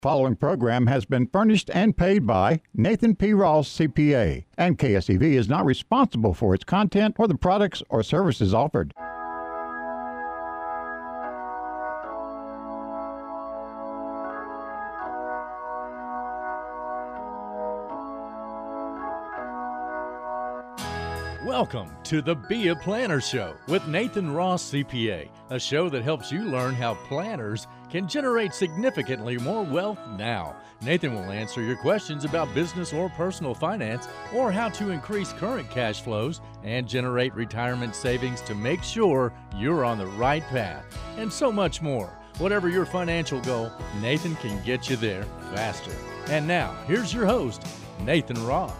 Following program has been furnished and paid by Nathan P. Ross, CPA, and KSEV is not responsible for its content or the products or services offered. Welcome to the Be a Planner Show with Nathan Ross, CPA, a show that helps you learn how planners can generate significantly more wealth now. Nathan will answer your questions about business or personal finance, or how to increase current cash flows and generate retirement savings to make sure you're on the right path, and so much more. Whatever your financial goal, Nathan can get you there faster. And now, here's your host, Nathan Ross.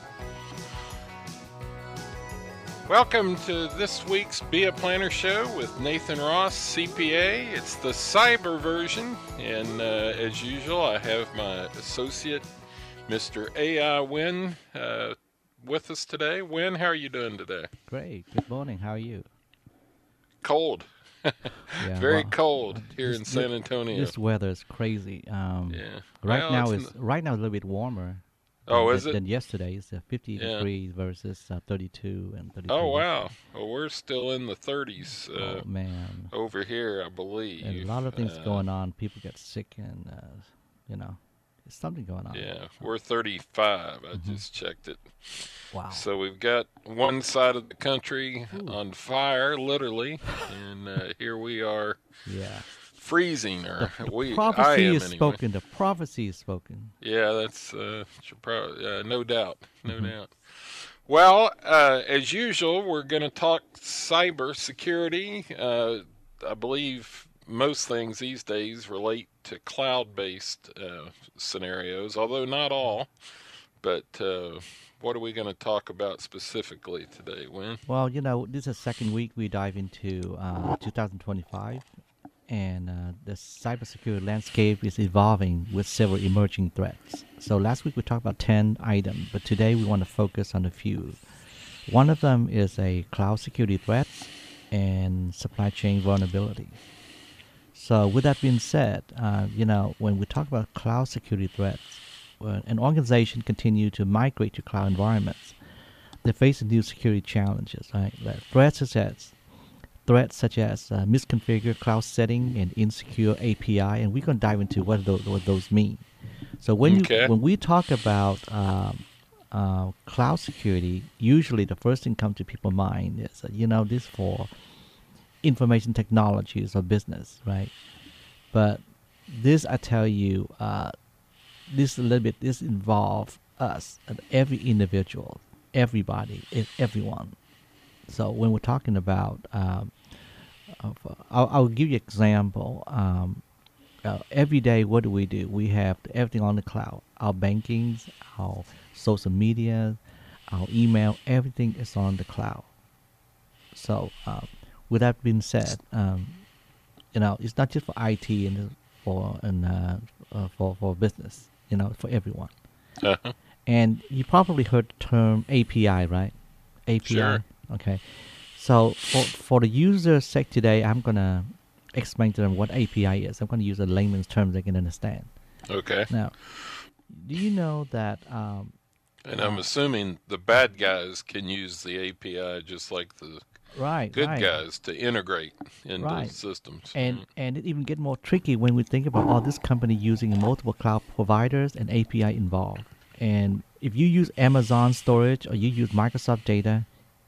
Welcome to this week's Be a Planner Show with Nathan Ross, CPA. It's the cyber version, and as usual, I have my associate, Mr. A.I. Wynn, with us today. Wynn, how are you doing today? Great. Good morning. How are you? Cold. Very cold here in San Antonio. This weather is crazy. Right now it's a little bit warmer. Than yesterday. It's 50 degrees versus 32 and 33. Oh, wow. Well, we're still in the 30s man. Over here, I believe. And a lot of things going on. People get sick and, there's something going on. Yeah, we're 35. I just checked it. Wow. So we've got one side of the country on fire, literally, and here we are. Yeah. Freezing, The prophecy is spoken. The prophecy is spoken. Yeah, that's no doubt, no doubt. Well, as usual, we're going to talk cyber security. I believe most things these days relate to cloud-based scenarios, although not all. But what are we going to talk about specifically today, Wynn? Well, this is the second week we dive into 2025. And the cybersecurity landscape is evolving with several emerging threats. So last week we talked about 10 items, but today we want to focus on a few. One of them is a cloud security threat and supply chain vulnerability. So with that being said, when we talk about cloud security threats, when an organization continue to migrate to cloud environments, they face new security challenges, right? Like threats such as misconfigured cloud setting and insecure API, and we're going to dive into what those mean. So when we talk about cloud security, usually the first thing comes to people's mind is this for information technologies or business, right? But this, I tell you, this involves us, every individual, everybody, everyone. So when we're talking about, I'll give you an example. Every day, what do? We have everything on the cloud. Our bankings, our social media, our email, everything is on the cloud. So with that being said, it's not just for IT and for business. For everyone. Uh-huh. And you probably heard the term API, right? API. Sure. Okay, so for the user's sake today, I'm going to explain to them what API is. I'm going to use a layman's term they can understand. Okay. Now, do you know that... and I'm assuming the bad guys can use the API just like the good guys to integrate into systems. And it even get more tricky when we think about this company using multiple cloud providers and API involved. And if you use Amazon storage or you use Microsoft data,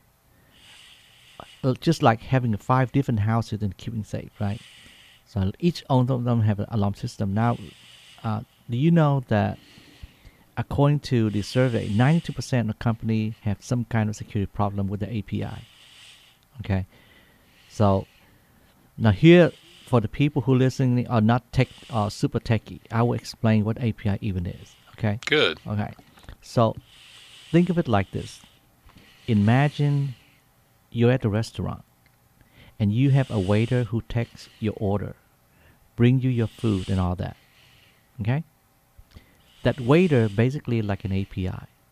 just like having 5 different houses and keeping safe, right? So each of them have an alarm system. Now, do you know that according to the survey, 92% of companies have some kind of security problem with the API? Okay, so now here, for the people who listening are not super techy, I will explain what API even is. Okay. Good. Okay, so think of it like this: imagine you're at a restaurant, and you have a waiter who takes your order, bring you your food and all that. Okay, that waiter basically like an API.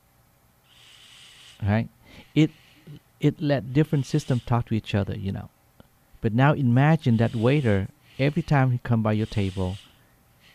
Right? It let different systems talk to each other, But now imagine that waiter, every time he come by your table,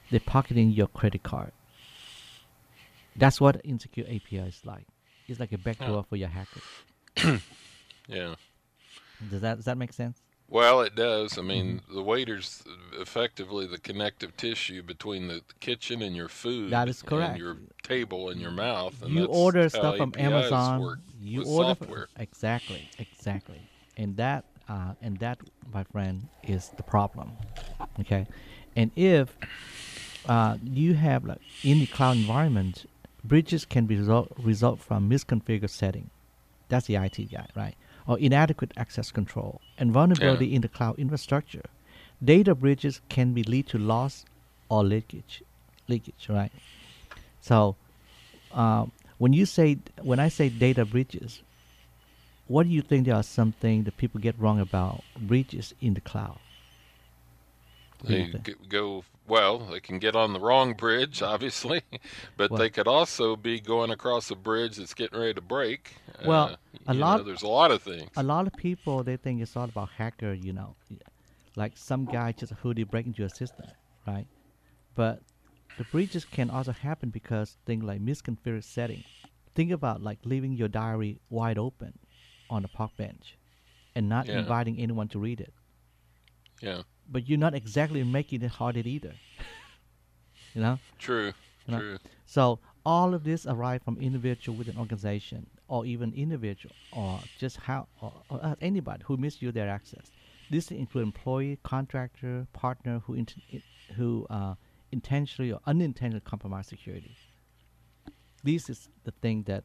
they're pocketing your credit card. That's what insecure API is like. It's like a backdoor for your hacker. Yeah. Does that make sense? Well, it does. I mean, the waiter's effectively the connective tissue between the kitchen and your food. That is correct. And your table and your mouth. And You that's order how stuff from APIs Amazon. work You with order software. Exactly, and that, my friend, is the problem. Okay, and if you have like in the cloud environment, breaches can be result from misconfigured setting. That's the IT guy, right? Or inadequate access control and vulnerability in the cloud infrastructure. Data breaches can be lead to loss or leakage, right? So when I say data breaches, what do you think there are something that people get wrong about breaches in the cloud? They they can get on the wrong bridge, obviously, but they could also be going across a bridge that's getting ready to break. Well, there's a lot of things. A lot of people, they think it's all about hacker, like some guy just a hoodie break into your system, right? But the breaches can also happen because things like misconfigured setting. Think about like leaving your diary wide open on a park bench and not inviting anyone to read it. Yeah. But you're not exactly making it harder either. True. So all of this arrive from individual with an organization, or even individual, or just or anybody who misuse their access. This include employee, contractor, partner who intentionally or unintentionally compromise security. This is the thing that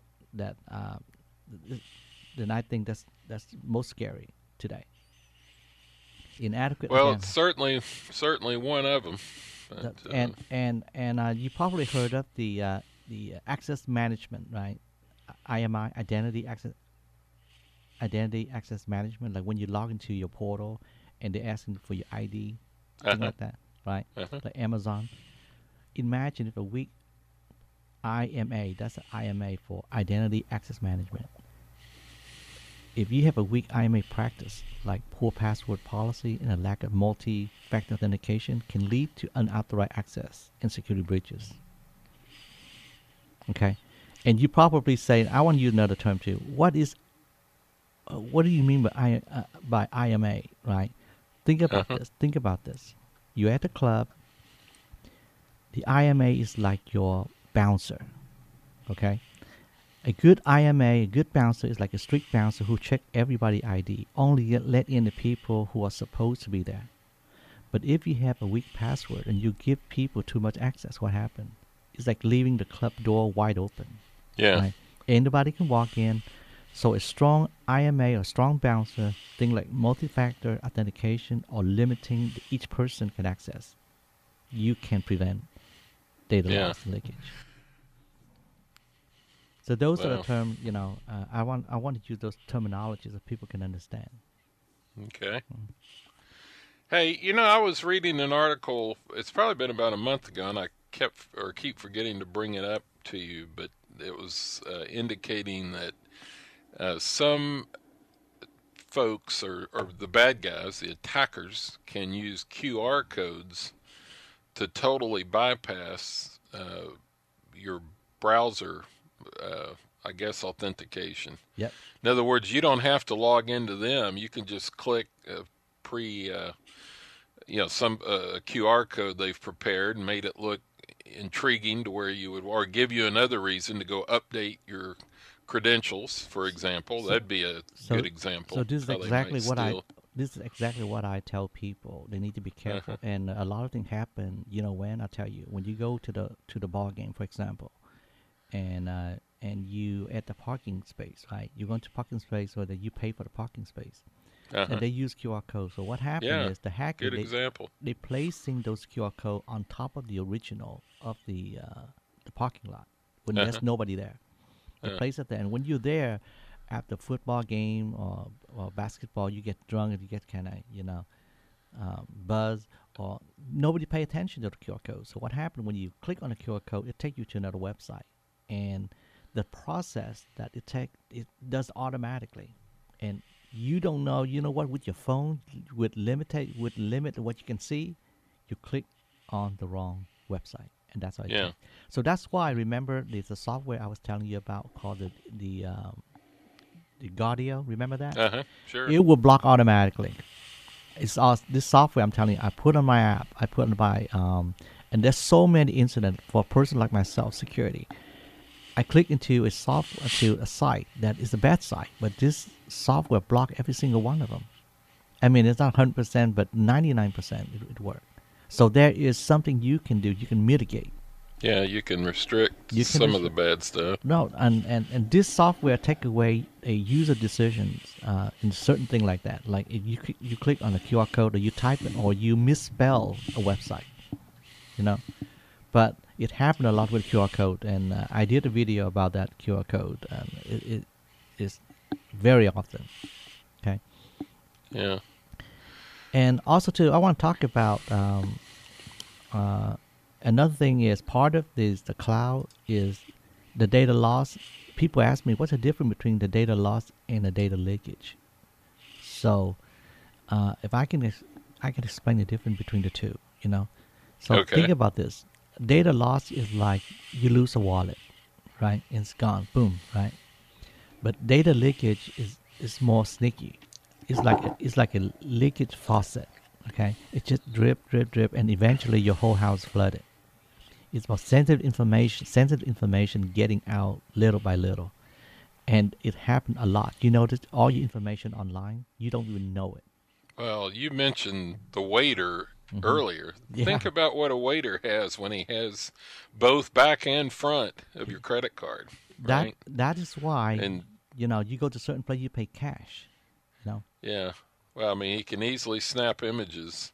I think that's most scary today. Inadequate. Well, it's certainly one of them. But, and you probably heard of the access management, right? IMI, identity access management. Like when you log into your portal and they're asking for your ID, things like that, right? Like Amazon. Imagine if a weak IMA, that's an IMA for identity access management. If you have a weak IMA practice, like poor password policy and a lack of multi-factor authentication, can lead to unauthorized access and security breaches. Okay, and you probably say, I want to use another term too. What do you mean by IMA? Right? Think about this. Think about this. You're at the club. The IMA is like your bouncer. Okay. A good IMA, a good bouncer, is like a strict bouncer who check everybody ID, only let in the people who are supposed to be there. But if you have a weak password and you give people too much access, what happens? It's like leaving the club door wide open. Yeah. Right? Anybody can walk in. So a strong IMA or strong bouncer, thing like multi-factor authentication or limiting each person can access, you can prevent data loss and leakage. So those are the terms, I want to use those terminologies that people can understand. Okay. Hey, I was reading an article, it's probably been about a month ago, and I keep forgetting to bring it up to you, but it was indicating that some folks or the bad guys, the attackers, can use QR codes to totally bypass your browser authentication. Yep. In other words, you don't have to log into them. You can just click some QR code they've prepared and made it look intriguing to where you would, or give you another reason to go update your credentials, for example. That'd be a good example. So this is exactly what I tell people. They need to be careful, and a lot of things happen. When I tell you, when you go to the ball game, for example. And you at the parking space, right? You go into parking space, so that you pay for the parking space, and they use QR code. So what happened is the hacker they placing those QR code on top of the original of the parking lot when there's nobody there. They place it there, and when you're there after football game or basketball, you get drunk and you get kind of buzz, or nobody pay attention to the QR code. So what happened when you click on the QR code, it takes you to another website. And the process that it does automatically, and you don't know. You know what? With your phone, with limit what you can see, you click on the wrong website, and that's how. Yeah. So that's why, remember, there's a software I was telling you about called the Guardio. Remember that? Sure. It will block automatically. It's all this software I'm telling you. I put on my app. I put on my and there's so many incidents for a person like myself, security. I click into a site that is a bad site, but this software block every single one of them. I mean, it's not 100%, but 99% it worked. So there is something you can do. You can mitigate. Yeah, you can restrict some of the bad stuff. No, and this software take away a user decisions in certain thing like that. Like if you click on a QR code or you type it or you misspell a website, you know. But it happened a lot with QR code, and I did a video about that QR code. It is very often. Okay. Yeah. And also too, I want to talk about another thing is part of the cloud is the data loss. People ask me what's the difference between the data loss and the data leakage. So if I can explain the difference between the two, you know. So Okay. think about this. Data loss is like you lose a wallet, right? It's gone, boom, right? But data leakage is more sneaky. It's like a leakage faucet. Okay, it just drip, and eventually your whole house flooded. It's about sensitive information getting out little by little, and it happened a lot. You notice all your information online, you don't even know it. Well, you mentioned the waiter earlier. Yeah. Think about what a waiter has when he has both back and front of your credit card, right? That is why, And you know, you go to certain place, you pay cash. You know. yeah, well, I mean, he can easily snap images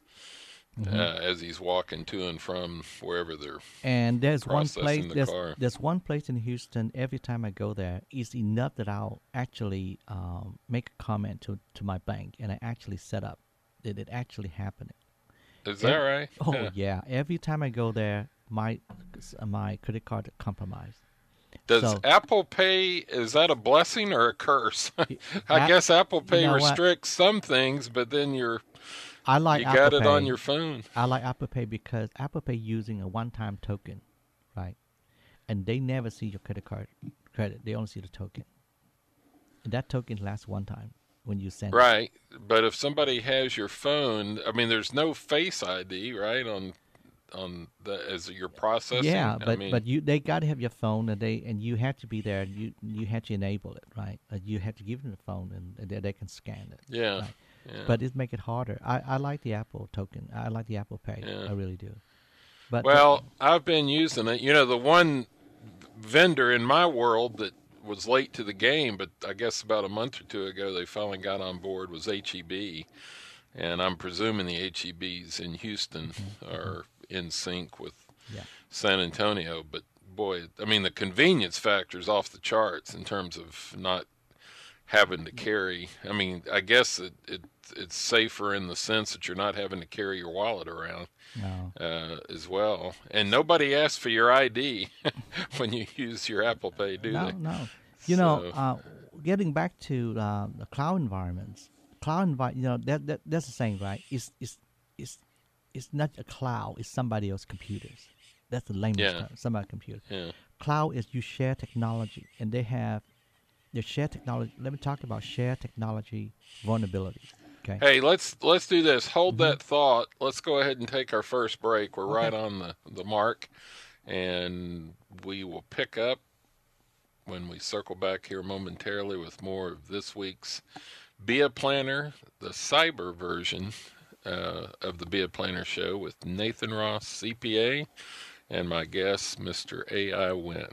as he's walking to and from wherever they're. And there's one Processing place. the car. There's one place in Houston. Every time I go there, it's enough that I'll actually make a comment to my bank, and I actually set up that it actually happened. Is that right? Oh yeah. Every time I go there, my credit card is compromised. Does So- Apple Pay, is that a blessing or a curse? I guess Apple Pay know what? restricts some things, but then I like you Apple got it Pay. on your phone. I like Apple Pay because Apple Pay using a one-time token, right? And they never see your credit. They only see the token. And that token lasts one time when you send it. Right, but if somebody has your phone, I mean, there's no Face ID, right, on the as you're processing. Yeah, I but mean, they got to have your phone, and you have to be there. You have to enable it, right? You have to give them the phone, and they can scan it. yeah, right. yeah. But it make it harder. I like the Apple token. I like the Apple Pay. Yeah. I really do. But Well, I've been using it. You know, the one vendor in my world that was late to the game, but I guess about a month or two ago they finally got on board was HEB. And I'm presuming the HEBs in Houston are in sync with Yeah. San Antonio. But boy, I mean, the convenience factor is off the charts in terms of not having to carry. I mean, I guess it's safer in the sense that you're not having to carry your wallet around no. as well. And nobody asks for your ID when you use your Apple Pay, do No, they? no. You know, getting back to the cloud environments, you know, that's the saying, right? It's not a cloud. It's somebody else's computers. That's the layman's Yeah. term. Somebody's computer. Yeah. Cloud is you share technology, and they share technology. Let me talk about share technology vulnerability. Okay. Hey, let's do this. Hold Mm-hmm. that thought. Let's go ahead and take our first break. We're Okay. right on the mark, and we will pick up when we circle back here momentarily with more of this week's Be a Planner, the cyber version of the Be a Planner show with Nathan Ross, CPA, and my guest, Mr. AI Win.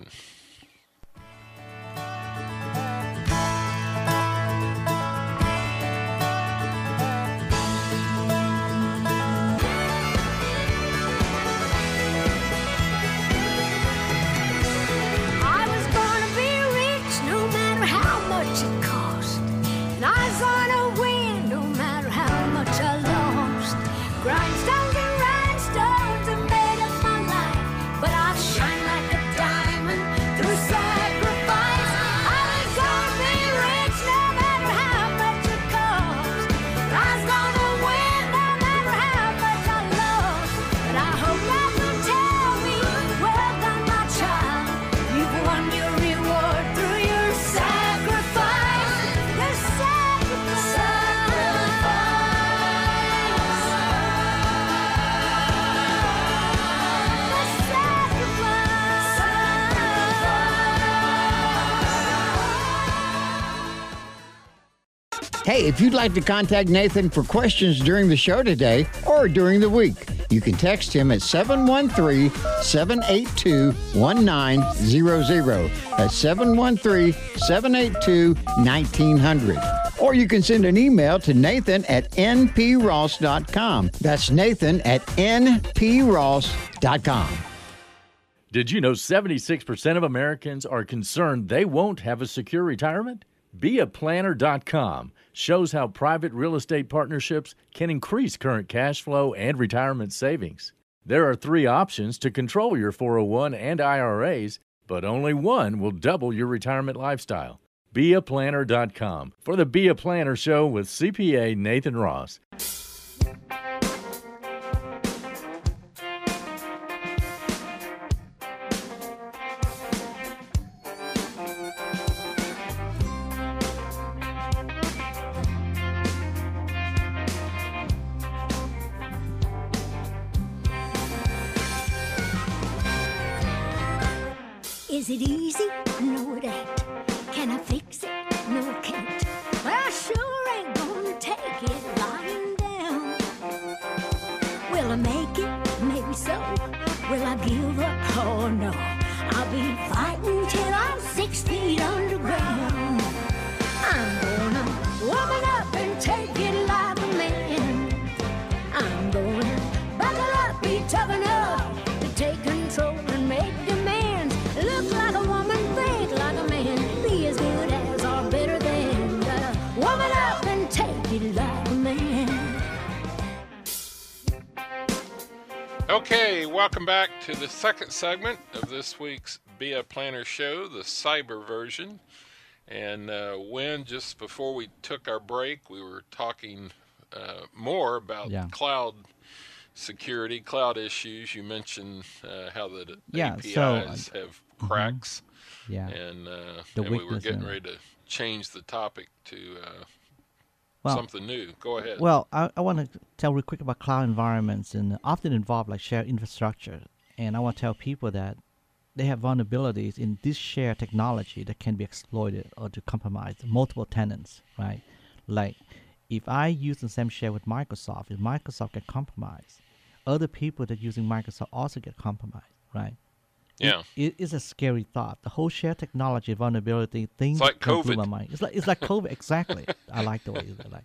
I was gonna be rich no matter how much it cost. And I was gonna win no matter how much I lost. Grindstones and rhinestones are made of my life, but I'll shine like a diamond Hey, if you'd like to contact Nathan for questions during the show today or during the week, you can text him at 713-782-1900. That's 713-782-1900. Or you can send an email to Nathan at npross.com. That's Nathan at npross.com. Did you know 76% of Americans are concerned they won't have a secure retirement? BeAPlanner.com shows how private real estate partnerships can increase current cash flow and retirement savings. There are 3 options to control your 401 and IRAs, but only one will double your retirement lifestyle. BeAPlanner.com for the Be a Planner Show with CPA Nathan Ross. Is it easy? No, it ain't. Can I fix it? No, I can't. Well, I sure ain't gonna take it lying down. Will I make it? Maybe so. Will I give up? Oh, no. I'll be fighting till I'm 6 feet underground. I'm gonna woman up and take it like a man. I'm gonna buckle up, be tough enough to take control and make demands. Look like a woman, think like a man, be as good as or better than. Gotta woman up and take it like a man. Okay, welcome back to the second segment of this week's Be a Planner Show, the cyber version. And when just before we took our break, we were talking more about cloud security, cloud issues. You mentioned how the APIs have cracks. Yeah. And we were getting ready to change the topic to something new. Go ahead. Well, I want to tell real quick about cloud environments, and often involve like shared infrastructure. And I want to tell people that they have vulnerabilities in this shared technology that can be exploited or to compromise multiple tenants, right? Like if I use the same share with Microsoft, if Microsoft get compromised, other people that using Microsoft also get compromised, right? Yeah. It is a scary thought. The whole shared technology vulnerability thing. It's like blew COVID. my mind. It's like COVID, exactly. I like the way you like.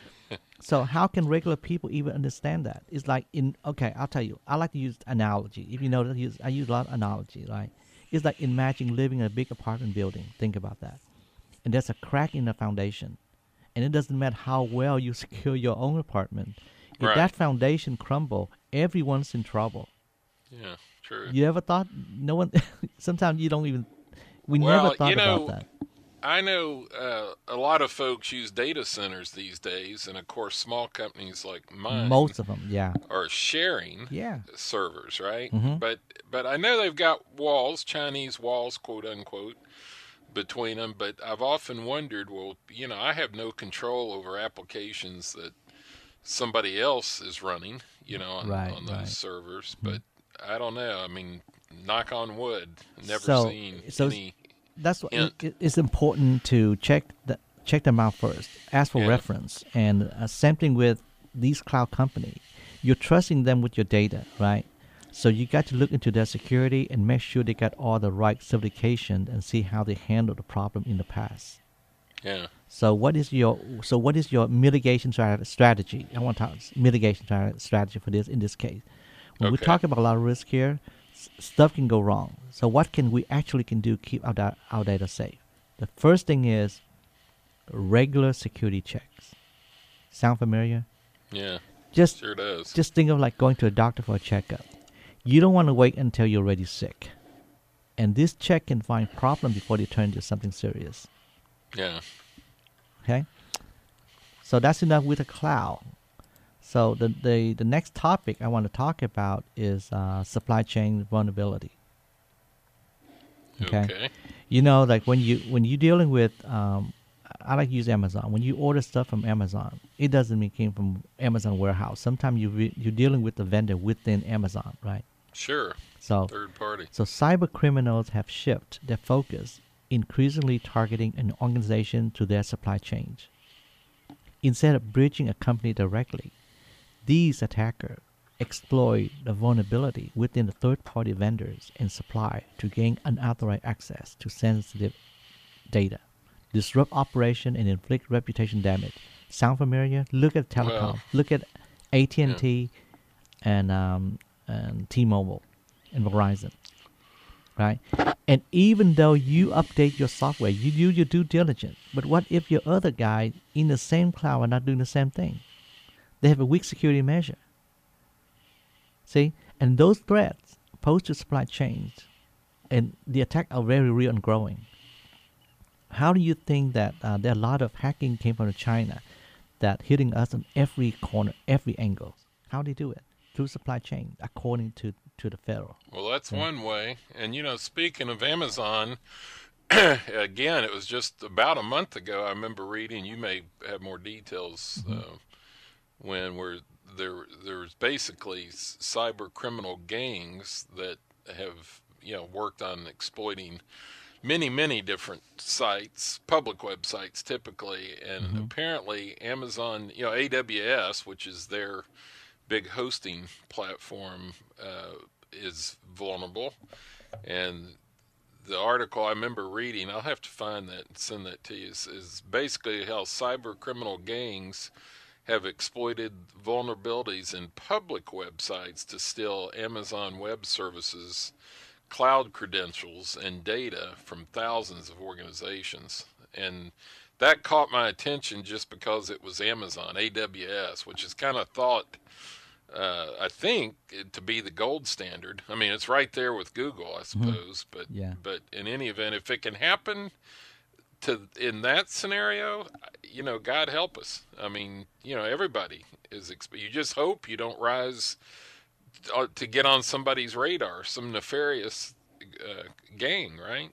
So how can regular people even understand that? It's like I'll tell you. I like to use analogy. If you know that I use a lot of analogy, right? It's like imagine living in a big apartment building. Think about that. And there's a crack in the foundation. And it doesn't matter how well you secure your own apartment. If that foundation crumble, everyone's in trouble. Yeah, true. You ever thought? No one. Sometimes you don't even. We never thought about that. I know a lot of folks use data centers these days, and of course, small companies like mine, most of them, are sharing servers, right? Mm-hmm. But I know they've got walls, Chinese walls, quote unquote, between them. But I've often wondered, well, I have no control over applications that somebody else is running, on those servers. But I don't know. I mean, knock on wood, never seen any. That's what it's important to check them out first. Ask for reference, and same thing with these cloud companies. You're trusting them with your data, right? So you got to look into their security and make sure they got all the right certification and see how they handled the problem in the past. Yeah. So what is your mitigation strategy? I want to talk mitigation strategy for this in this case. When we talk about a lot of risk here, stuff can go wrong. So what can we actually do to keep our data safe? The first thing is regular security checks. Sound familiar? Yeah. Sure does. Just think of like going to a doctor for a checkup. You don't want to wait until you're already sick. And this check can find problem before they turn into something serious. Yeah. Okay? So that's enough with the cloud. So the next topic I want to talk about is supply chain vulnerability. Okay. Like when you're dealing with, I like to use Amazon. When you order stuff from Amazon, it doesn't mean it came from Amazon warehouse. Sometimes you're dealing with the vendor within Amazon, right? Sure. So third party. So cyber criminals have shifted their focus, increasingly targeting an organization to their supply chain. Instead of breaching a company directly, these attackers exploit the vulnerability within the third-party vendors and supply to gain unauthorized access to sensitive data, disrupt operation, and inflict reputation damage. Sound familiar? Look at telecom. Well, Look at AT&T and T-Mobile and Verizon, right? And even though you update your software, you do your due diligence. But what if your other guy in the same cloud are not doing the same thing? They have a weak security measure. See? And those threats pose to supply chains, and the attacks are very real and growing. How do you think that there are a lot of hacking came from China that hitting us on every corner, every angle? How do they do it? Through supply chain, according to the federal. Well, that's one way. And, speaking of Amazon, again, it was just about a month ago, I remember reading, you may have more details, when there's basically cyber criminal gangs that have, worked on exploiting many different sites, public websites typically, and apparently Amazon, AWS, which is their big hosting platform, is vulnerable. And the article I remember reading, I'll have to find that and send that to you, is basically how cyber criminal gangs have exploited vulnerabilities in public websites to steal Amazon Web Services cloud credentials and data from thousands of organizations. And that caught my attention just because it was Amazon, AWS, which is kind of thought, I think, to be the gold standard. I mean, it's right there with Google, I suppose. But in any event, if it can happen in that scenario, God help us. I mean, everybody is. You just hope you don't rise to get on somebody's radar, some nefarious gang, right?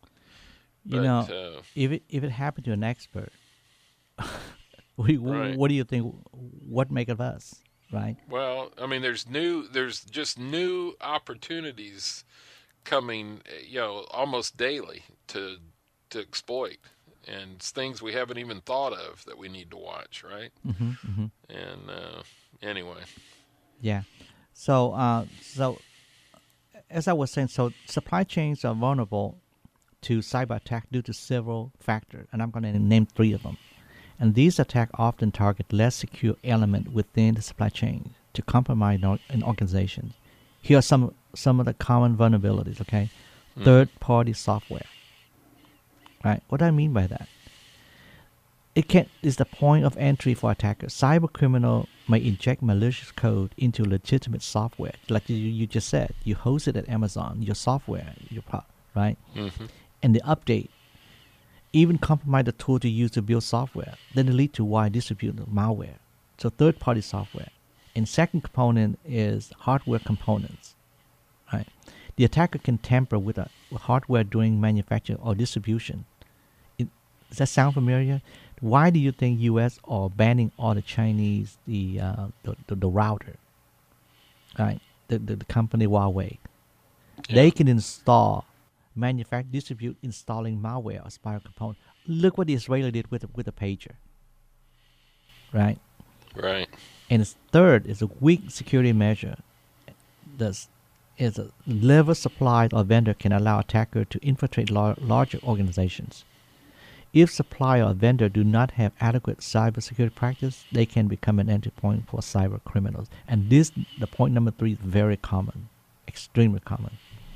If it happened to an expert, what do you think? What make of us, right? Well, I mean, there's just new opportunities coming, almost daily to exploit, and it's things we haven't even thought of that we need to watch, right? And anyway, yeah. So as I was saying, so supply chains are vulnerable to cyber attack due to several factors, and I'm going to name 3 of them. And these attacks often target less secure element within the supply chain to compromise an organization. Here are some of the common vulnerabilities. Okay, third-party software. Right. What do I mean by that? Is the point of entry for attackers. Cyber criminal may inject malicious code into legitimate software, like you just said. You host it at Amazon, your software, right? And the update even compromise the tool to use to build software. Then it leads to wide distributed malware. So third-party software. And second component is hardware components, right? The attacker can tamper with hardware during manufacture or distribution. Does that sound familiar? Why do you think U.S. are banning all the Chinese the router, right? The company Huawei. Yeah. They can install, manufacture, distribute, installing malware or spyware component. Look what the Israeli did with the pager, right? Right. And third is a weak security measure. Is a level supplier or vendor can allow attacker to infiltrate larger organizations. If supplier or vendor do not have adequate cybersecurity practice, they can become an entry point for cyber criminals. And the point number 3 is very common, extremely common.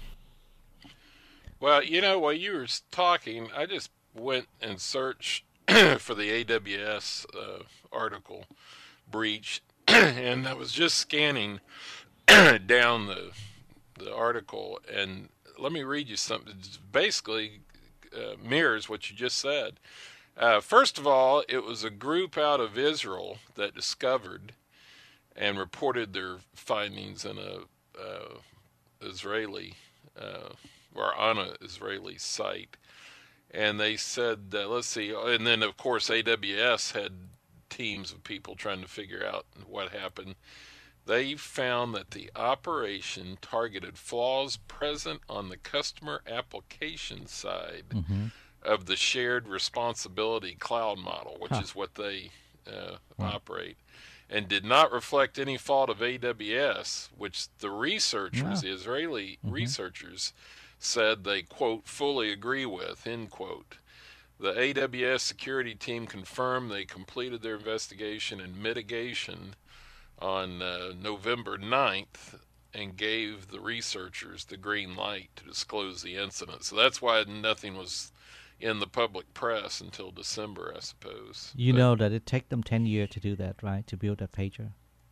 Well, while you were talking, I just went and searched for the AWS article breach, and I was just scanning down the article, and let me read you something. It's basically mirrors what you just said. First of all, it was a group out of Israel that discovered and reported their findings in Israeli or on an Israeli site, and they said, let's see, and then of course AWS had teams of people trying to figure out what happened. They found that the operation targeted flaws present on the customer application side of the shared responsibility cloud model, which is what they operate, and did not reflect any fault of AWS, which the researchers, the Israeli researchers, said they, quote, fully agree with, end quote. The AWS security team confirmed they completed their investigation and mitigation on November 9th and gave the researchers the green light to disclose the incident. So that's why nothing was in the public press until December, I suppose. You know that it took them 10 years to do that, right? To build that pager.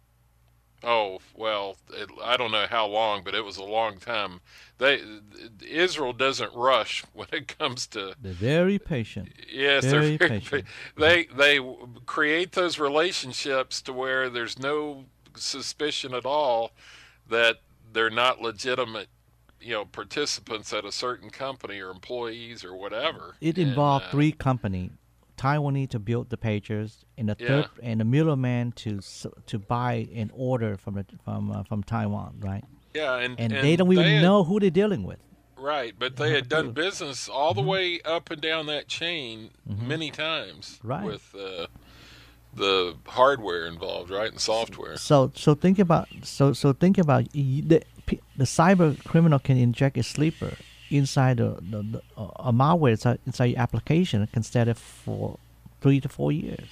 Oh, well, I don't know how long, but it was a long time. Israel doesn't rush when it comes to... They're very patient. Yes, very they're very patient. They create those relationships to where there's no suspicion at all that they're not legitimate, participants at a certain company or employees or whatever. It involved 3 companies. Taiwanese to build the pagers, and the third, and the middleman to buy an order from Taiwan, right? Yeah, and they don't even know who they're dealing with. Right, but they had done business all the way up and down that chain many times, right, with the hardware involved, right, and software. So think about the cyber criminal can inject a sleeper inside a malware inside your application, can stay there for 3 to 4 years,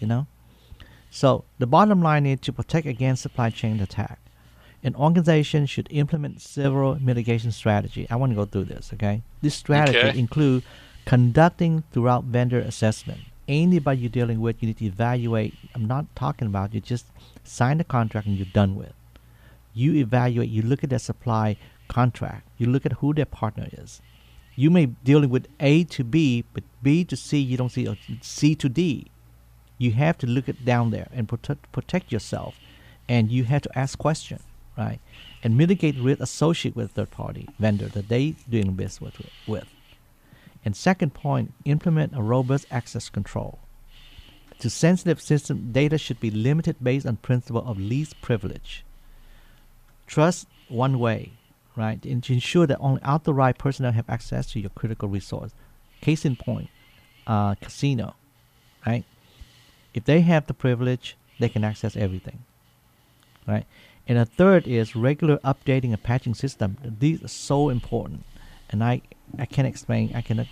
So the bottom line is to protect against supply chain attack. An organization should implement several mitigation strategies. I want to go through this, okay? This strategy include conducting throughout vendor assessment. Anybody you're dealing with, you need to evaluate. I'm not talking about you just sign the contract and you're done with. You evaluate, you look at their supply contract, you look at who their partner is. You may be dealing with A to B, but B to C you don't see, or C to D. You have to look at down there and protect yourself, and you have to ask questions, right? And mitigate risk associated with third party vendor that they doing business with. And second point, implement a robust access control. To sensitive system, data should be limited based on principle of least privilege. Trust one way, right? And to ensure that only authorized personnel have access to your critical resource. Case in point, casino, right? If they have the privilege, they can access everything, right? And a third is regular updating and patching system. These are so important, and I can't explain. I cannot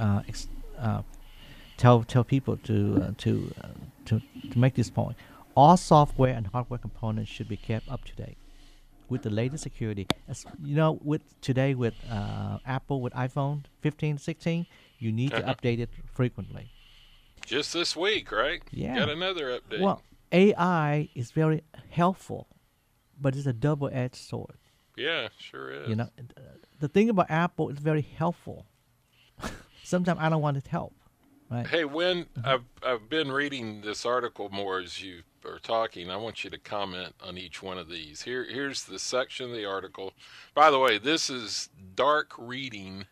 tell people to make this point. All software and hardware components should be kept up to date with the latest security. As with Apple, with iPhone 15, 16, you need to update it frequently. Just this week, right? Yeah. Got another update. Well, AI is very helpful, but it's a double-edged sword. Yeah, sure is. The thing about Apple is very helpful. Sometimes I don't want its help, right? Hey, I've been reading this article more as you are talking. I want you to comment on each one of these. Here's the section of the article. By the way, this is darkreading.com,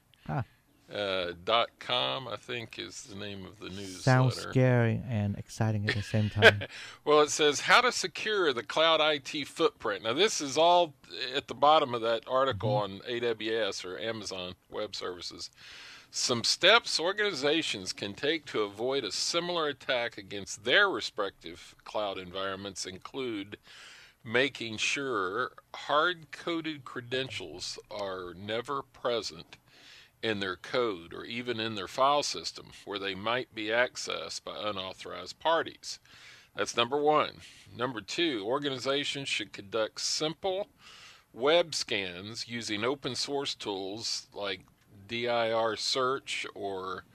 I think is the name of the newsletter. Sounds scary and exciting at the same time. Well, it says how to secure the cloud IT footprint. Now, this is all at the bottom of that article on AWS or Amazon Web Services. Some steps organizations can take to avoid a similar attack against their respective cloud environments include making sure hard-coded credentials are never present in their code or even in their file system where they might be accessed by unauthorized parties. That's number one. Number two, organizations should conduct simple web scans using open source tools like DIR search or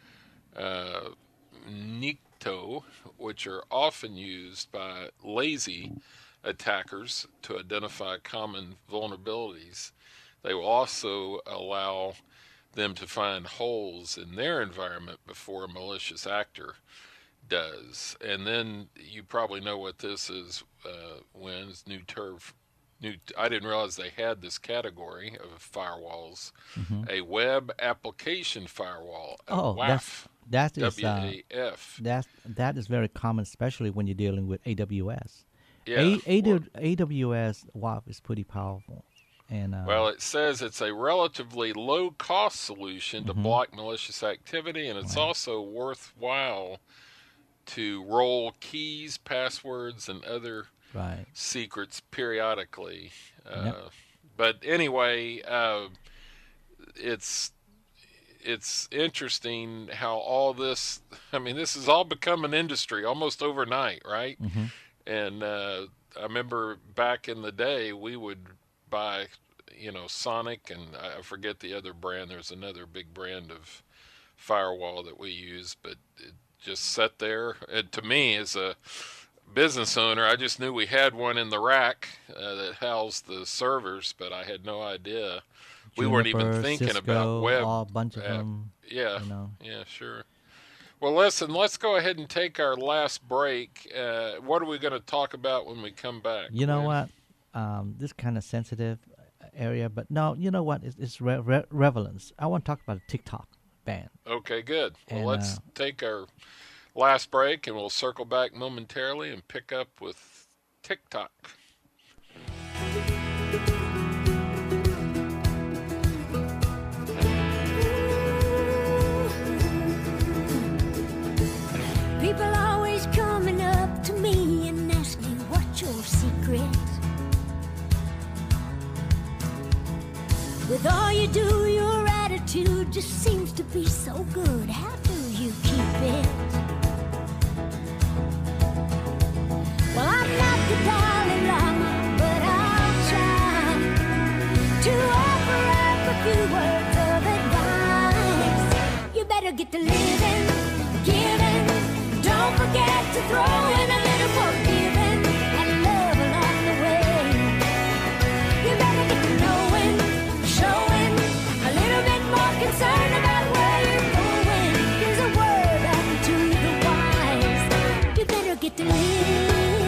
Nikto, which are often used by lazy attackers to identify common vulnerabilities. They will also allow them to find holes in their environment before a malicious actor does. And then you probably know what this is, Wins, I didn't realize they had this category of firewalls. A web application firewall. WAF. That is WAF. That is very common, especially when you're dealing with AWS. Yeah. AWS WAF is pretty powerful. And well, it says it's a relatively low-cost solution to block malicious activity, and it's also worthwhile to roll keys, passwords, and other Right. secrets periodically. Yep. But anyway, it's interesting how all this. I mean, this has all become an industry almost overnight, right? Mm-hmm. And I remember back in the day, we would buy, Sonic, and I forget the other brand. There's another big brand of firewall that we use, but it just sat there. And to me, as a business owner, I just knew we had one in the rack that housed the servers, but I had no idea. We weren't even Juniper, thinking Cisco, about web. all a bunch of them. Yeah, You know. yeah, sure. Well, listen, let's go ahead and take our last break. What are we going to talk about when we come back? You know Lynn? what? This kind of sensitive area, but no, you know what? It's relevance. I want to talk about TikTok ban. Okay, good. Well, And, let's take our last break, and we'll circle back momentarily and pick up with TikTok. People always coming up to me and asking what's your secret. With all you do, your attitude just seems to be so good. How do you keep it? Well, I'm not the Dalai Lama, but I'll try to offer up a few words of advice. You better get to living, giving. Don't forget to throw in a little forgiving and love along the way. You better get to knowing, showing a little bit more concern about where you're going. There's a word unto the wise. You better get to living.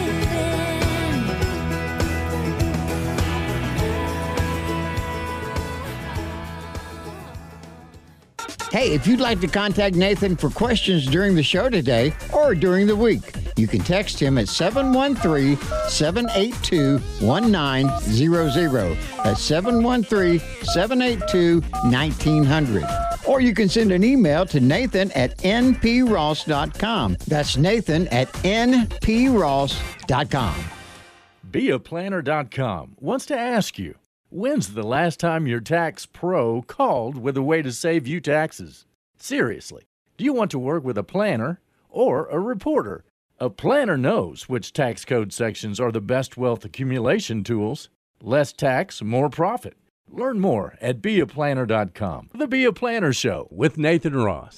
Hey, if you'd like to contact Nathan for questions during the show today or during the week, you can text him at 713-782-1900. That's 713-782-1900. Or you can send an email to Nathan at npross.com. That's Nathan at npross.com. BeAPlanner.com wants to ask you, when's the last time your tax pro called with a way to save you taxes? Seriously, do you want to work with a planner or a reporter? A planner knows which tax code sections are the best wealth accumulation tools. Less tax, more profit. Learn more at BeAPlanner.com. The Be a Planner Show with Nathan Ross.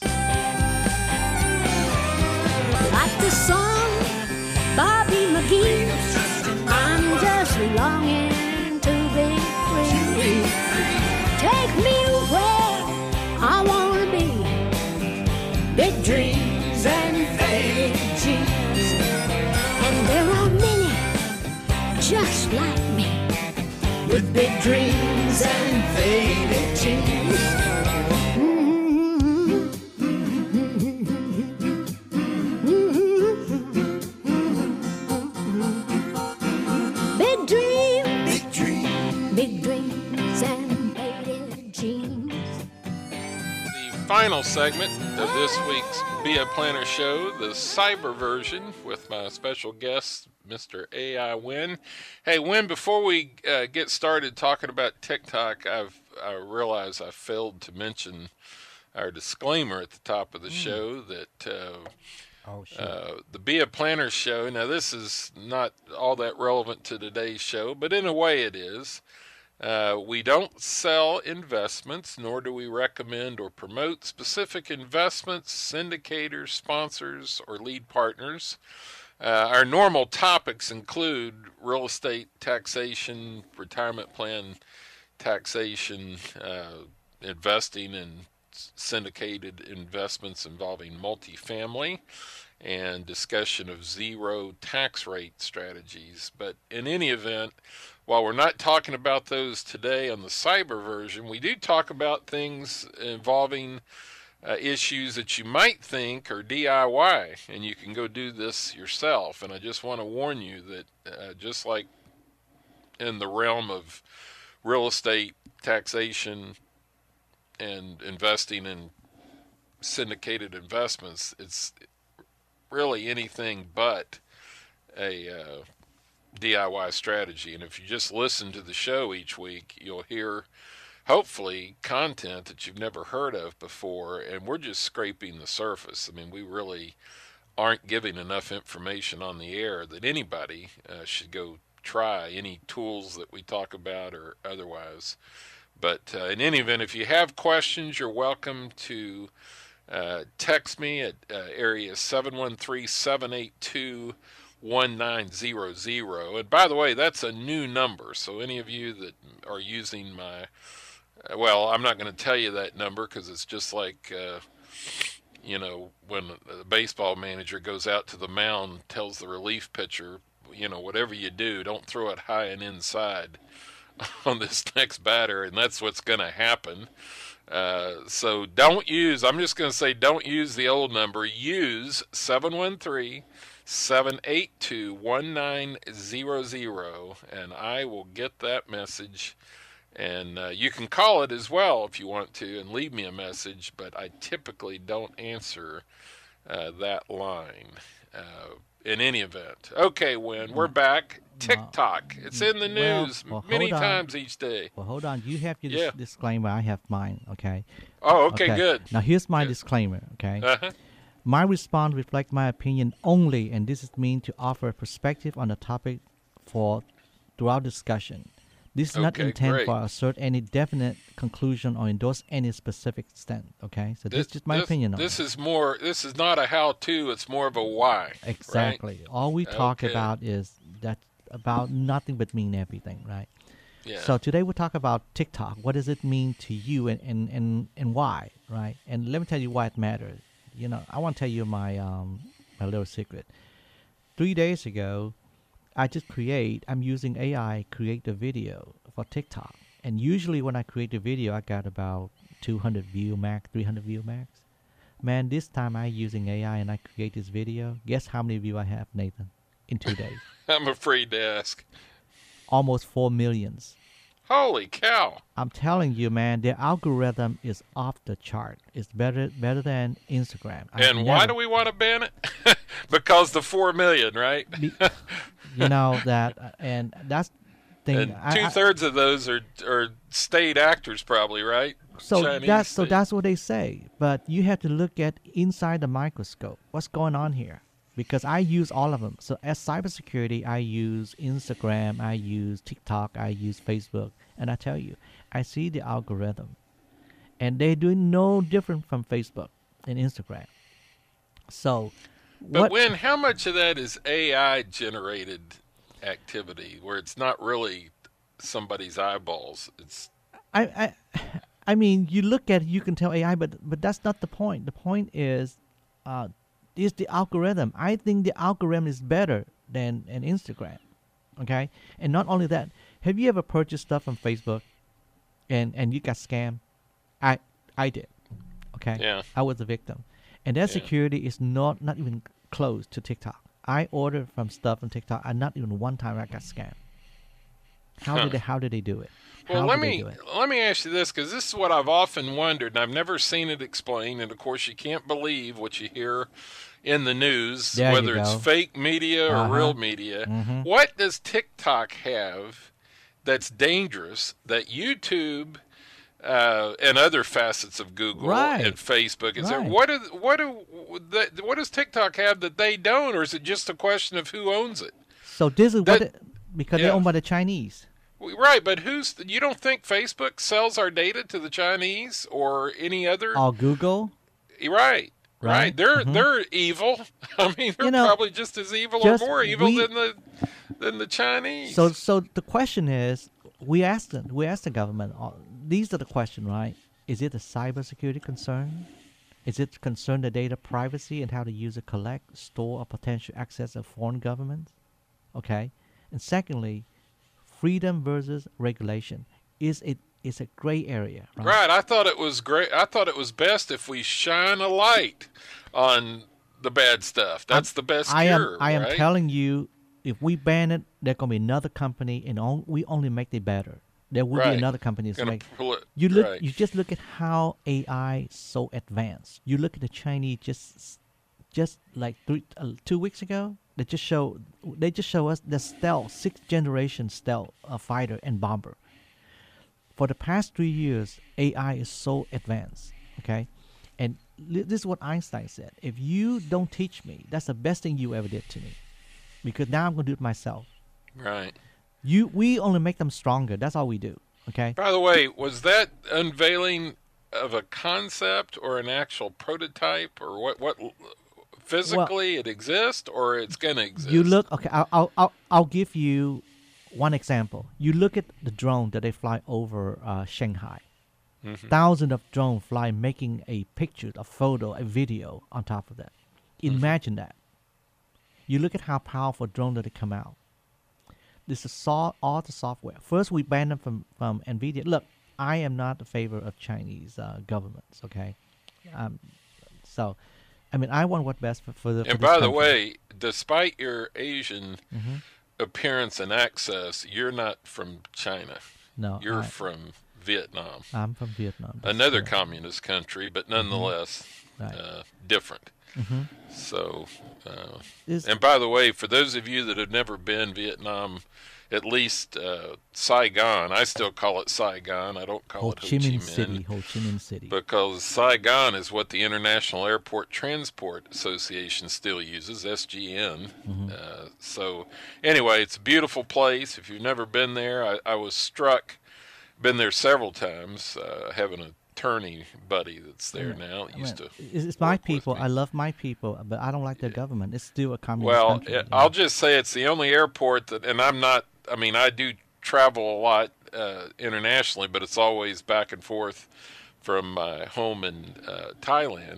Like the song, Bobby McGee. I'm just longing to be free. Take me where I want to be. Big dreams and faded jeans. And there are many just like me, with big dreams and faded jeans. Big dreams and faded jeans. The final segment of this week's Be a Planner Show, the cyber version, with my special guest, Mr. AI Win. Hey, Win, before we get started talking about TikTok, I realize I failed to mention our disclaimer at the top of the show that the Be a Planner Show, now this is not all that relevant to today's show, but in a way it is. We don't sell investments, nor do we recommend or promote specific investments, syndicators, sponsors, or lead partners. Our normal topics include real estate taxation, retirement plan taxation, investing in syndicated investments involving multifamily, and discussion of zero tax rate strategies. But in any event, while we're not talking about those today on the cyber version, we do talk about things involving issues that you might think are DIY, and you can go do this yourself. And I just want to warn you that just like in the realm of real estate taxation and investing in syndicated investments, it's really anything but a DIY strategy. And if you just listen to the show each week, you'll hear hopefully content that you've never heard of before, and we're just scraping the surface. I mean, we really aren't giving enough information on the air that anybody should go try any tools that we talk about or otherwise. But in any event, if you have questions, you're welcome to text me at area 713-782-1900. And by the way, that's a new number. So any of you that are using my, well, I'm not going to tell you that number because it's just like, when the baseball manager goes out to the mound, tells the relief pitcher, whatever you do, don't throw it high and inside on this next batter, and that's what's going to happen. So don't use, I'm just going to say don't use the old number. Use 713-782-1900, and I will get that message. And you can call it as well if you want to and leave me a message, but I typically don't answer that line in any event. Okay, Win, we're back. TikTok. It's in the news many times each day. Well, hold on. You have your disclaimer. I have mine, okay? Oh, okay, good. Now, here's my disclaimer, okay? Uh-huh. My response reflects my opinion only, and this is meant to offer a perspective on the topic throughout discussion. This is not intended for assert any definite conclusion or endorse any specific stand. Okay, so this is just my opinion on it. This is not a how-to. It's more of a why. Exactly. Right? All we talk about is that about nothing but mean everything, right? Yeah. So today we'll talk about TikTok. What does it mean to you, and why, right? And let me tell you why it matters. I want to tell you my little secret. 3 days ago, I'm using AI create the video for TikTok. And usually when I create the video, I got about 200 view max, 300 view max. Man, this time I using AI and I create this video. Guess how many views I have, Nathan, in 2 days? I'm afraid to ask. Almost 4 million. Holy cow. I'm telling you, man, their algorithm is off the chart. It's better than Instagram. And why do we want to ban it? Because the 4 million, right? And that's the thing. And two-thirds of those are state actors, probably, right? So that's what they say. But you have to look at inside the microscope. What's going on here? Because I use all of them. So as cybersecurity, I use Instagram, I use TikTok, I use Facebook. And I tell you, I see the algorithm. And they're doing no different from Facebook and Instagram. So, but how much of that is AI-generated activity where it's not really somebody's eyeballs? It's I mean, you look at it, you can tell AI, but that's not the point. The point is the algorithm. I think the algorithm is better than an Instagram. Okay? And not only that, have you ever purchased stuff on Facebook and you got scammed? I did. Okay? Yeah. I was a victim. And their security is not even close to TikTok. I ordered from stuff on TikTok, and not even one time I got scammed. How did they do it? Well, let me ask you this, because this is what I've often wondered, and I've never seen it explained. And of course, you can't believe what you hear in the news, whether it's fake media or real media. Mm-hmm. What does TikTok have that's dangerous that YouTube and other facets of Google and Facebook is there? What does TikTok have that they don't, or is it just a question of who owns it? So this is because they're owned by the Chinese. Right, but you don't think Facebook sells our data to the Chinese or any other? Or Google? Right. They're evil. I mean, they're probably just as evil or more evil than the Chinese. So the question is, we asked the government. These are the questions, right? Is it a cybersecurity concern? Is it concern the data privacy and how the user collect, store, or potential access of foreign governments? Okay, and secondly, freedom versus regulation. Is a gray area, right? Right. I thought it was great. I thought it was best if we shine a light on the bad stuff. That's the best cure. I am telling you, if we ban it, there's gonna be another company, and we only make it better. There will be another company that's make. You just look at how AI is so advanced. You look at the Chinese just like 2 weeks ago, they just show us the stealth, sixth generation stealth fighter and bomber. For the past 3 years, AI is so advanced. Okay, and this is what Einstein said: if you don't teach me, that's the best thing you ever did to me, because now I'm gonna do it myself. Right. We only make them stronger. That's all we do. Okay. By the way, was that unveiling of a concept or an actual prototype, or what physically it exists, or it's going to exist? You look. Okay. I'll give you one example. You look at the drone that they fly over Shanghai. Mm-hmm. Thousands of drones fly, making a picture, a photo, a video on top of that. Imagine that. You look at how powerful drone that they come out. This is all the software. First, we ban them from NVIDIA. Look, I am not in favor of Chinese governments, okay? So, I mean, I want what's best for the. And by the way, despite your Asian appearance and access, you're not from China. No, you're from Vietnam. I'm from Vietnam. Another communist country, but nonetheless different. So, and by the way, for those of you that have never been Vietnam, at least Saigon, I still call it Saigon. I don't call it Ho Chi Minh City. Ho Chi Minh City. Because Saigon is what the International Airport Transport Association still uses, SGN. So anyway, it's a beautiful place. If you've never been there, I was struck. Been there several times, having an attorney buddy that's there now. It's my people. I love my people, but I don't like their government. It's still a communist country. Well, I'll just say it's the only airport that, and I'm not, I mean, I do travel a lot internationally, but it's always back and forth from my home in Thailand.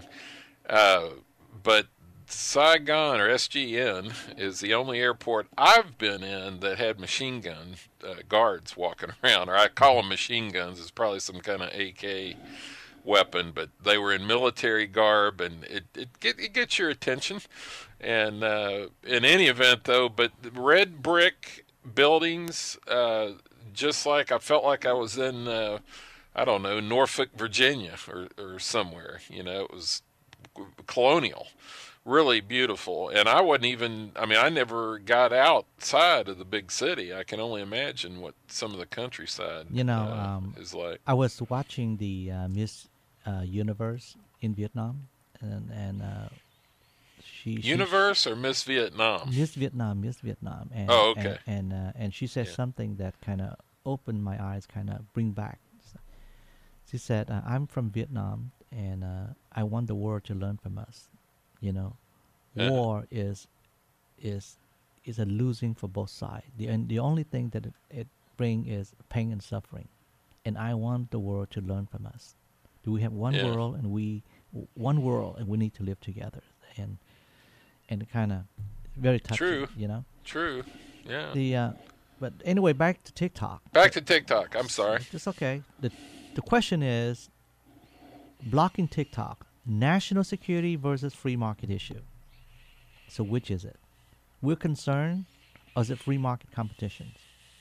But Saigon, or SGN, is the only airport I've been in that had machine gun guards walking around, or I call them machine guns. It's probably some kind of AK weapon, but they were in military garb, and it gets your attention. And in any event, though, but red brick buildings, just like I felt like I was in, I don't know, Norfolk, Virginia, or somewhere. You know, it was colonial. Really beautiful. And I wasn't even, I mean, I never got outside of the big city. I can only imagine what some of the countryside is like. I was watching the Miss Universe in Vietnam, and Universe or Miss Vietnam? Miss Vietnam. And, oh, okay. And she said something that kind of opened my eyes, kind of bring back. She said, I'm from Vietnam, and I want the world to learn from us. You know, war is a losing for both sides. The only thing that it brings is pain and suffering, and I want the world to learn from us. Do we have one world, and we need to live together, and kind of very touching. True. You know. True. Yeah. But anyway, back to TikTok. I'm sorry. It's okay. The question is, blocking TikTok. National security versus free market issue. So which is it? We're concerned, or is it free market competitions?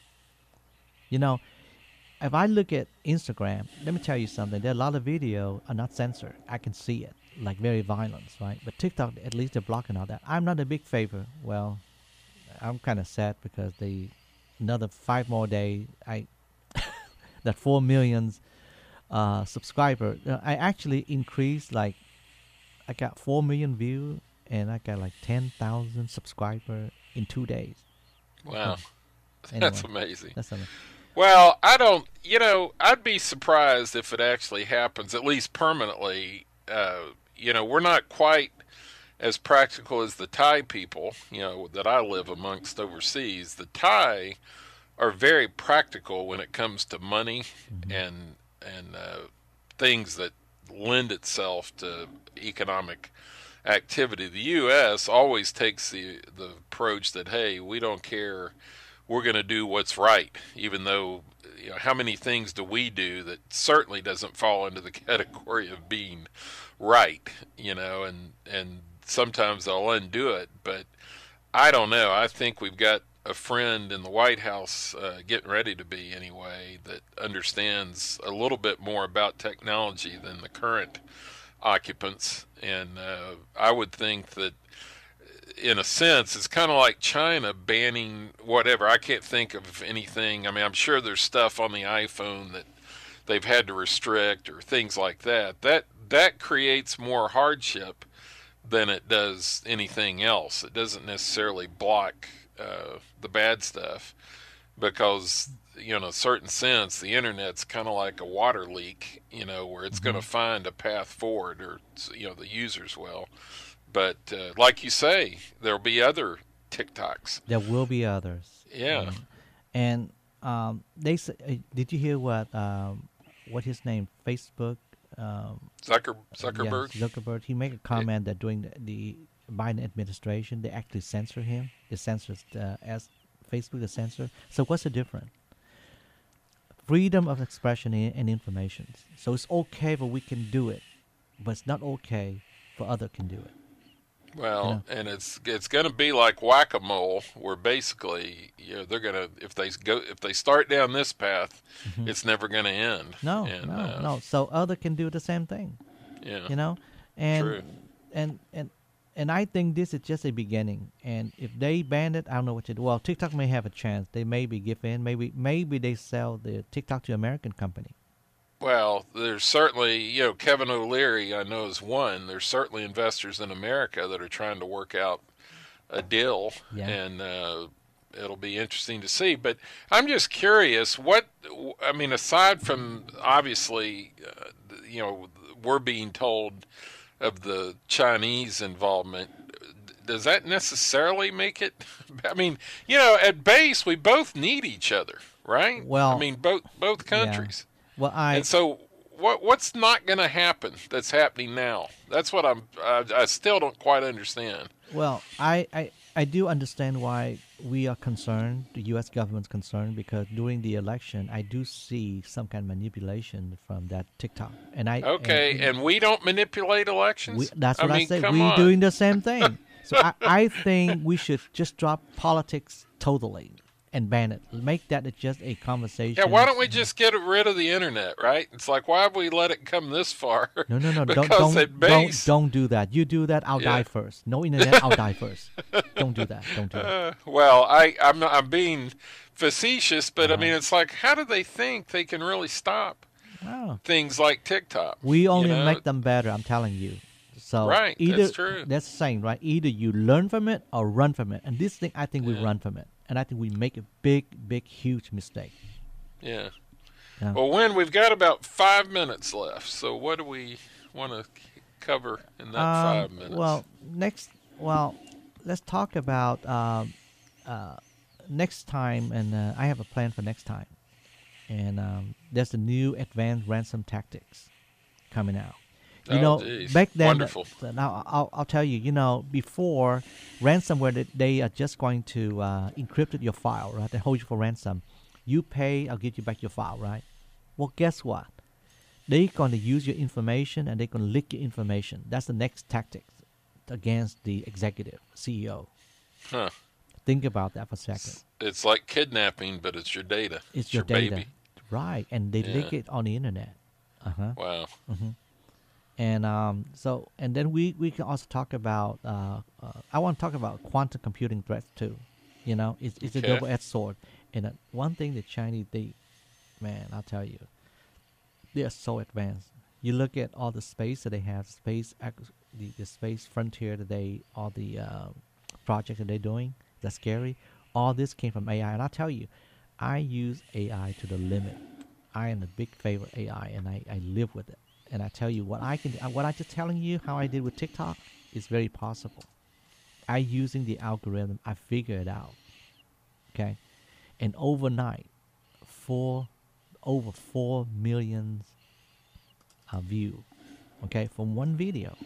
You know, if I look at Instagram, let me tell you something. There are a lot of video are not censored. I can see it, like very violent, right? But TikTok, at least they're blocking all that. I'm not a big favor. Well, I'm kind of sad because another 5 more days, that 4 million subscriber. I actually increased, like, I got 4 million views, and I got like 10,000 subscribers in 2 days. Wow. Anyway, that's amazing. That's amazing. Well, I'd be surprised if it actually happens, at least permanently. We're not quite as practical as the Thai people, that I live amongst overseas. The Thai are very practical when it comes to money and things that lend itself to economic activity. The U.S. always takes the approach that, hey, we don't care, we're going to do what's right, even though, how many things do we do that certainly doesn't fall into the category of being right, and sometimes they'll undo it. But I don't know. I think we've got a friend in the White House, getting ready to be anyway, that understands a little bit more about technology than the current occupants, and I would think that, in a sense, it's kind of like China banning whatever. I can't think of anything. I mean, I'm sure there's stuff on the iPhone that they've had to restrict or things like that. That creates more hardship than it does anything else. It doesn't necessarily block the bad stuff, because in a certain sense, the internet's kind of like a water leak, where it's going to find a path forward, or the users will. But like you say, there'll be other TikToks. There will be others. Yeah. And they say, did you hear what his name? Facebook. Zuckerberg. Yeah, Zuckerberg. He made a comment that during the Biden administration, they actually censor him. They censor as Facebook is censor. So what's the difference? Freedom of expression and information. So it's okay for we can do it, but it's not okay for other can do it. Well, and it's going to be like whack-a-mole, where basically, they're going to, if they start down this path, it's never going to end. No. So other can do the same thing. Yeah. And True. and I think this is just a beginning. And if they ban it, I don't know what to do. Well, TikTok may have a chance. They maybe give in. Maybe they sell the TikTok to an American company. Well, there's certainly, Kevin O'Leary, I know, is one. There's certainly investors in America that are trying to work out a deal, and it'll be interesting to see. But I'm just curious, aside from, obviously, we're being told of the Chinese involvement, does that necessarily make it? I mean, at base, we both need each other, right? Well, both countries. Yeah. Well, and so what's not going to happen that's happening now? That's what I still don't quite understand. Well, I do understand why we are concerned, the U.S. government's concerned, because during the election, I do see some kind of manipulation from that TikTok. And we don't manipulate elections? That's what I said. Come on. Doing the same thing. So I think we should just drop politics totally and ban it. Make that just a conversation. Yeah, why don't we just get rid of the internet, right? It's like, why have we let it come this far? No. Because at base... Don't do that. You do that, I'll die first. No internet, I'll die first. Don't do that. Well, I'm being facetious, but I mean, it's like, how do they think they can really stop things like TikTok? We only make them better, I'm telling you. So right, that's true. That's the saying, right? Either you learn from it or run from it. And this thing, I think we run from it. And I think we make a big, huge mistake. Yeah. Well, we've got about 5 minutes left. So what do we want to cover in that 5 minutes? Well, let's talk about next time. And I have a plan for next time. And there's the new advanced ransom tactics coming out. Back then, wonderful. Now I'll tell you. Before ransomware, they are just going to encrypt your file, right? They hold you for ransom. You pay, I'll give you back your file, right? Well, guess what? They're going to use your information and they're going to leak your information. That's the next tactic against the executive CEO. Huh? Think about that for a second. It's like kidnapping, but it's your data. It's your data, baby. right? And they leak it on the internet. Wow. And and then we can also talk about. I want to talk about quantum computing threats too. It's a double-edged sword. And one thing the Chinese, I'll tell you, they are so advanced. You look at all the space that they have, the space frontier that all the projects that they're doing. That's scary. All this came from AI, and I'll tell you, I use AI to the limit. I am a big favor of AI, and I live with it. And I tell you what I just telling you how I did with TikTok is very possible. I using the algorithm, I figure it out. Okay, and overnight, over 4 million view. Okay, from one video,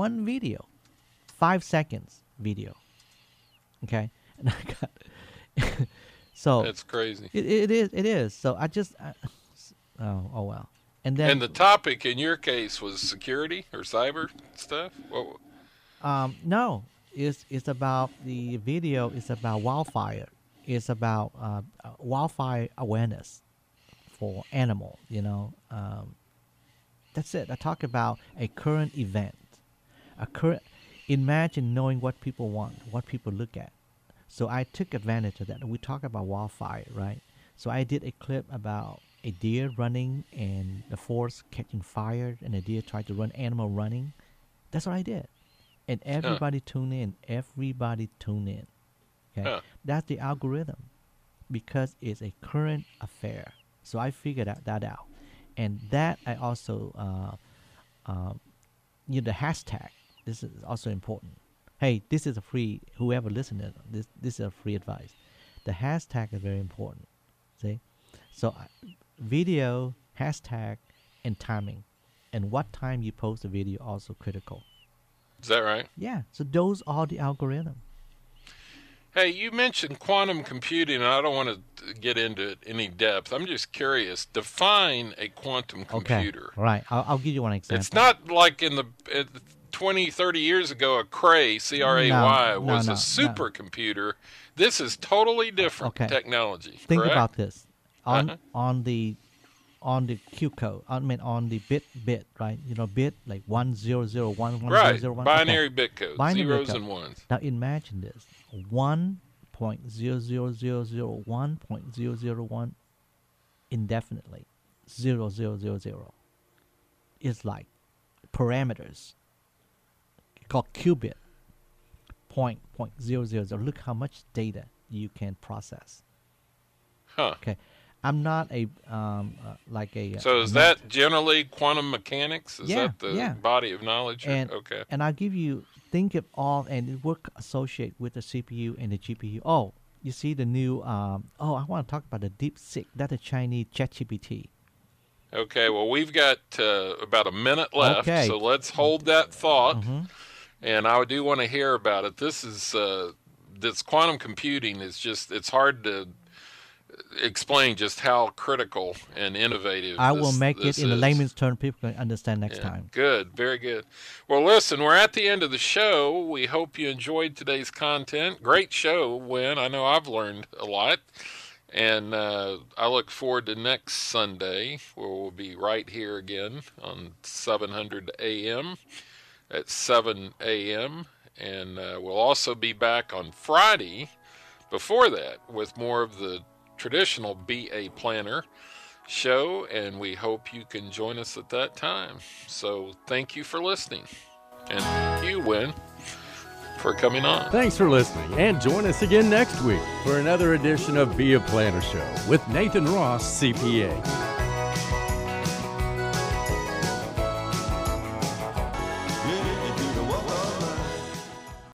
5 seconds video. Okay, and I got so that's crazy. It is. So I just oh well. And the topic in your case was security or cyber stuff? No, it's about the video. It's about wildfire. It's about wildfire awareness for animals. That's it. I talk about a current event. Imagine knowing what people want, what people look at. So I took advantage of that. We talk about wildfire, right? So I did a clip about a deer running and the forest catching fire, and a deer tried to run, animal running. That's what I did. And everybody tune in. Everybody tune in. Okay? That's the algorithm, because it's a current affair. So I figured that out. And that I also, the hashtag, this is also important. Hey, this is a free, whoever listening, this is a free advice. The hashtag is very important. See? So video, hashtag, and timing. And what time you post the video also critical. Is that right? Yeah. So those are the algorithm. Hey, you mentioned quantum computing, and I don't want to get into it any depth. I'm just curious. Define a quantum computer. Okay. Right. I'll give you one example. It's not like in the 20, 30 years ago, a Cray, C-R-A-Y, was a supercomputer. This is totally different technology. Think correct? about this. On the Q code, on the bit, right? Bit like 1001, right, 1001. binary bit code, Binary zeros bit code. and ones. Now imagine this: 1.00001.001 indefinitely, 0000. It's like parameters called qubit. 0.000. Look how much data you can process. Huh. Okay. I'm not a So is that generally quantum mechanics? Is that the yeah. body of knowledge? And I'll give you, think of all, and it work associate with the CPU and the GPU. Oh, you see the new, I want to talk about the DeepSeek. That's a Chinese ChatGPT. Okay, well, we've got about a minute left, Okay. so let's hold that thought. Mm-hmm. And I do want to hear about it. This is, this quantum computing is just, it's hard to explain just how critical and innovative I will make it in a is. layman's term people can understand next time. Good, very good. Well, listen, we're at the end of the show. We hope you enjoyed today's content. Great show, Win. I know I've learned a lot. And I look forward to next Sunday, where we'll be right here again on 700 AM at 7 a.m. And we'll also be back on Friday before that with more of the traditional BA Planner show, and we hope you can join us at that time. So thank you for listening, and thank you, Win, for coming on. Thanks for listening, and join us again next week for another edition of Be a Planner Show with Nathan Ross, CPA.